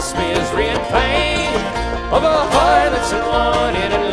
misery and pain of a heart that's unwanted and